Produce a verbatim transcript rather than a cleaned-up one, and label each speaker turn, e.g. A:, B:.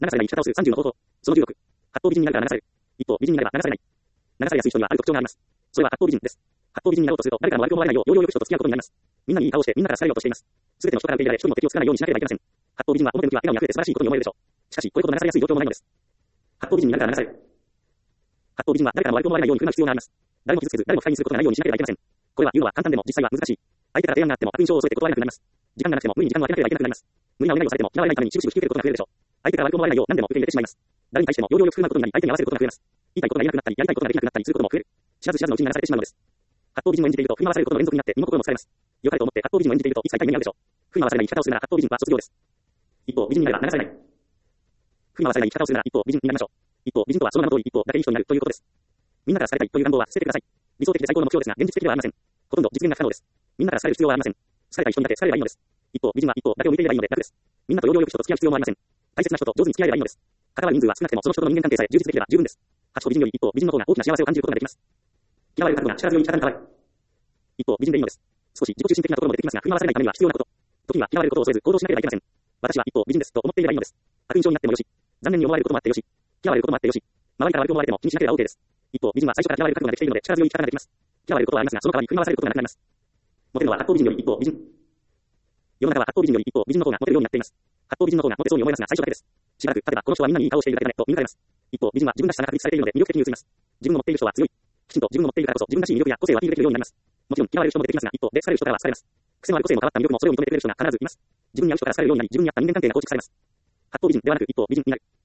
A: 流されない生き方をするさんじゅうの方法。そのじゅうろく。八方美人になるから流される。一方、美人になれば流されない。流されやすい人にはある特徴があります。それは八方美人です。八方美人になろうとすると、誰からも悪く思われないよう、要領よく人と付き合うことになります。みんなにいい顔をして、みんなから好かれようとしています。すべての人から受け入れられ、一人も敵を作らないようにしなければいけません。八方美人は表向きは笑顔に溢れて素晴らしいことに思えるでしょう。しかし、これほど流されやすい状況もないのです。八方美人になるから流される。八方美人は誰からも悪く思われないように振る舞う必要があります。誰も傷つけず、誰も不快にすることがないようにしなければいけません。これは言うのは簡単でも実際は難しい。相手から提案があっても悪印象を恐れて断れなくなります。時間がなくても無理に時間を空けなければいけなくなります。無理なお願いをされても嫌われないためにしぶしぶ引き受けることが増えるでしょう。相手から悪く思われないよう何でも受け入れてしまいます。誰に対しても要領よく振る舞うことになり相手に合わせることが増えます。言いたいことが言えなくなったり、やりたいことができなくなったりすることも増える。知らず知らずのうちに流されてしまうのです。八方美人を演じていると振り回されることの連続になって身も心も疲れます。良かれと思って八方美人を演じているといつか痛い目に遭うでしょう。振り回されない生き方をするなら八方美人は卒業です。一方、美人になれば流されない。振り回されない生き方をするなら一方、美人になりましょう。一方、美人とはその名の通り一方だけいい人になるということです。みんなから好かれたいという願望は捨ててください。理想的で最高の目標ですが、現実的ではありません。ほとんど実現が不可能です。みんなから好かれる必要はありません。好かれたい人にだけ好かれればいいのです。一方、美人は一方だけを見ていればいいので楽です。みんなと要領よく人と付き合う必要もありません。大切な人と上手に付き合えればいいのです。関わる人数は少なくてもその人との人間関係さえ充実できれば十分です。八方美人より一方美人の方が大きな幸せを感じることができます。嫌われる覚悟が力強い生き方に変わる。一方美人でいいのです。少し自己中心的なところも出てきますが、振り回されないためには必要なこと。時には嫌われることを恐れず行動しなければいけません。私は一方美人ですと思っていればいいのです。悪印象になってもよし、残念に思われることもあってよし、嫌われることもあってよし、周りから悪く思われても気にしなければ OK です。一方美人は最初から嫌われる覚悟ができているので力強い生き方ができます。嫌われることはありますが、その代わり振り回されることがなくなります。モテるのは八方美人より一方美人。世の中は八方美人より一方美人の方がモテるようになっています。八方美人の方がモテそうに思えますが最初だけです。しばらく経てばこの人はみんなにいい顔をしているだけだねと見抜かれます。一方美人は自分らしさが確立されているので魅力的に映ります。自分の持っている人は強い。きちんと自分の持っているからこそ自分らしい魅力や個性をアピールできるようになります。もちろん嫌われる人も出てきますが、一方で好かれる人からは好かれます。癖のある個性も変わった魅力もそれを認めてくれる人が必ずいます。自分に合う人から好かれるようになり、自分に合った人間関係が構築されます。八方美人ではなく一方美人になる。